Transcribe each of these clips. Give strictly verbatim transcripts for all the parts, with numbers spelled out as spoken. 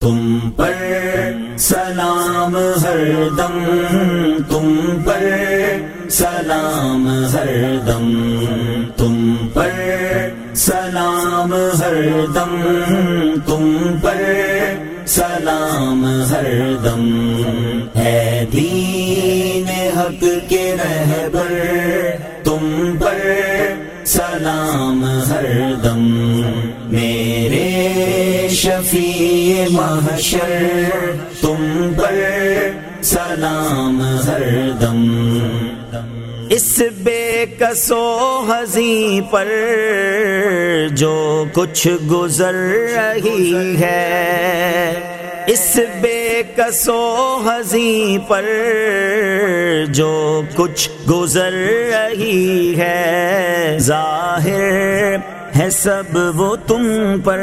تم پر سلام ہر دم، تم پر سلام ہر دم، تم پر سلام ہر دم، تم پر سلام ہر دم، ہے دین حق کے رہبر، تم پر سلام ہر دم، میرے شفیع محشر، تم پر سلام ہر دم، اس بے کس و حزیں پر جو کچھ گزر رہی ہے، اس بے کس و حزیں پر جو کچھ گزر رہی ہے، ظاہر ہے سب وہ تم پر،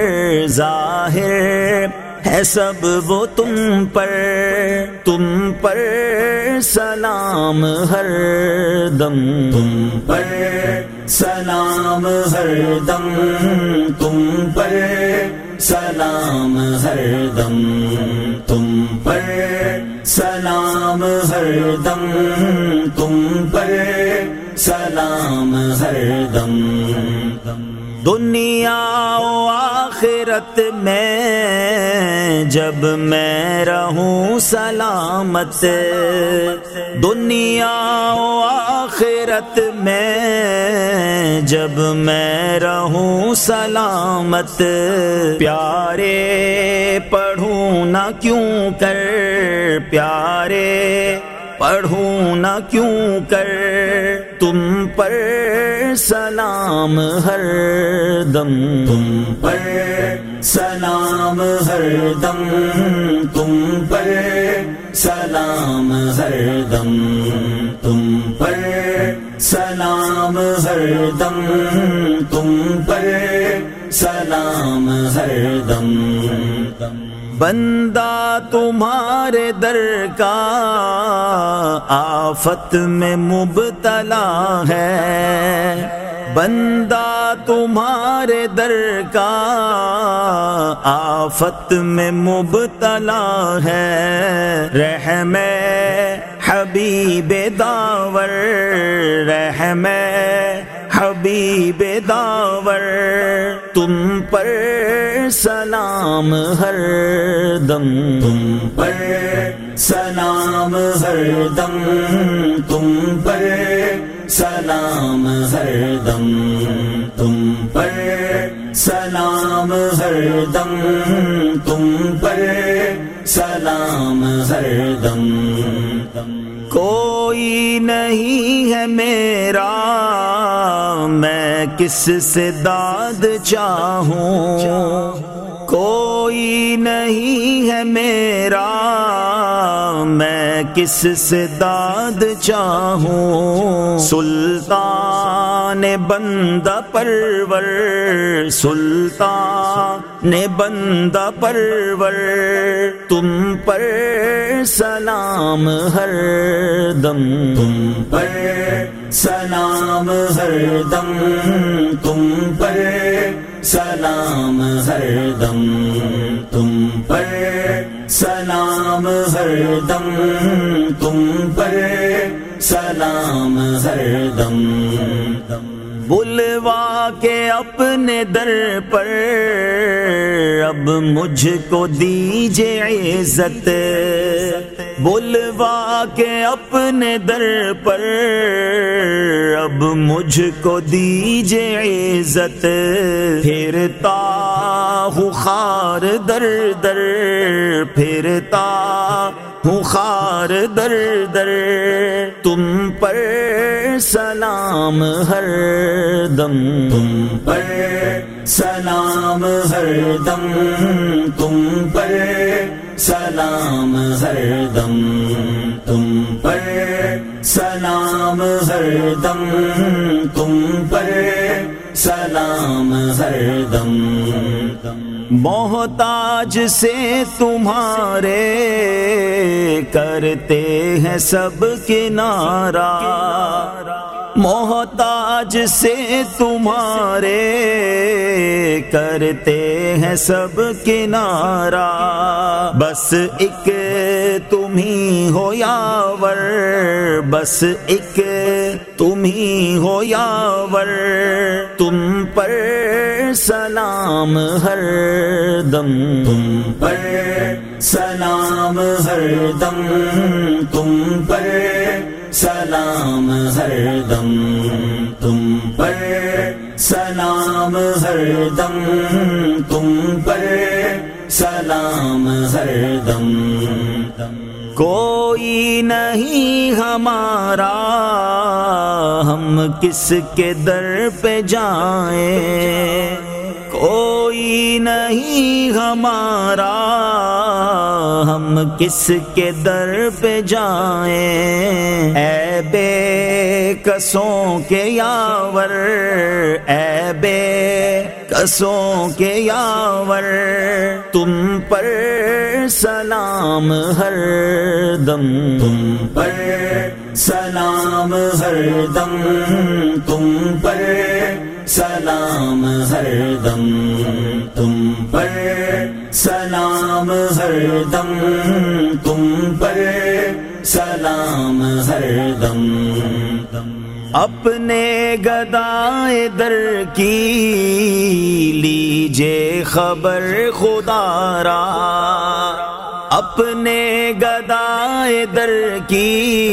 ظاہر ہے سب وہ تم پر، تم پر سلام ہر دم، تم پر سلام ہر دم، تم پر سلام ہر دم، تم پر سلام ہر دم، تم پر سلام ہر دم، دنیا و آخرت میں جب میں رہوں سلامت، دنیا و آخرت میں جب میں رہوں سلامت، پیارے پڑھوں نہ کیوں کر، پیارے پڑھوں نہ کیوں کر، تم پر سلام ہر دم، تم پر سلام ہر دم، تم پر سلام ہر دم، تم پر سلام ہر دم، تم پر سلام ہر دم، بندہ تمہارے در کا آفت میں مبتلا ہے، بندہ تمہارے در کا آفت میں مبتلا ہے، رحم حبیب داور، رحم حبیب داور، تم پر سلام ہر دم، تم پر سلام ہر دم، تم پر سلام ہر دم، تم پر سلام ہر دم، تم پر سلام ہر دم، کوئی نہیں ہے میرا میں کس سے داد چاہوں، کوئی نہیں ہے میرا میں کس سے داد چاہوں، سلطان بندہ پرور، سلطان بندہ پرور، تم پر سلام ہر دم، تم پر سلام ہر دم، تم پر سلام ہر دم، تم پر سلام ہر دم، تم پر سلام ہر دم، بلوا کے اپنے در پر اب مجھ کو دیجئے عزت، بلوا کے اپنے در پر اب مجھ کو دیجئے عزت، پھرتا ہوں خار در در، پھرتا ہوں خار در در، تم پر سلام ہر دم، تم پر سلام ہر دم، تم پر سلام ہر دم، تم پر سلام ہر دم، تم پر سلام ہر دم، محتاج سے تمہارے کرتے ہیں سب کنارہ، محتاج سے تمہارے کرتے ہیں سب کنارہ، بس ایک تم ہی ہو یاور، بس ایک تم ہی ہو یاور، تم پر سلام ہر دم، تم پر سلام ہر دم، تم پر سلام ہر دم، تم پر سلام ہر دم، تم پر سلام ہر دم۔ کوئی نہیں ہمارا ہم کس کے در پہ جائیں، کوئی نہیں ہمارا ہم کس کے در پہ جائیں، اے بے کسوں کے یاور، اے بے کسوں کے یاور، تم پر سلام ہر دم، تم پر سلام ہر دم، تم پر سلام ہر دم، تم پر سلام ہر دم، تم پر سلام ہر دم۔ اپنے گدائے در کی لیجے خبر خدا را، اپنے گدائے در کی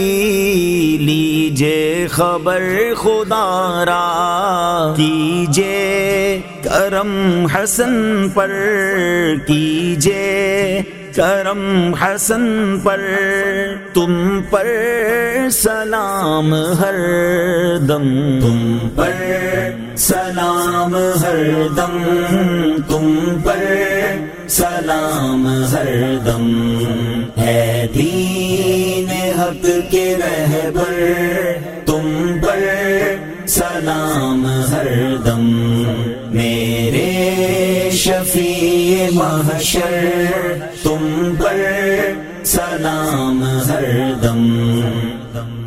لیجے خبر خدا را، کیجے کرم حسن پر، کیجے کرم حسن پر، تم پر سلام ہر دم، تم پر سلام ہر دم، تم پر سلام ہر دم، ہے دین حق کے رہبر، تم پر سلام ہر دم، میرے شفیع محشر، تم پر سلام ہر دم۔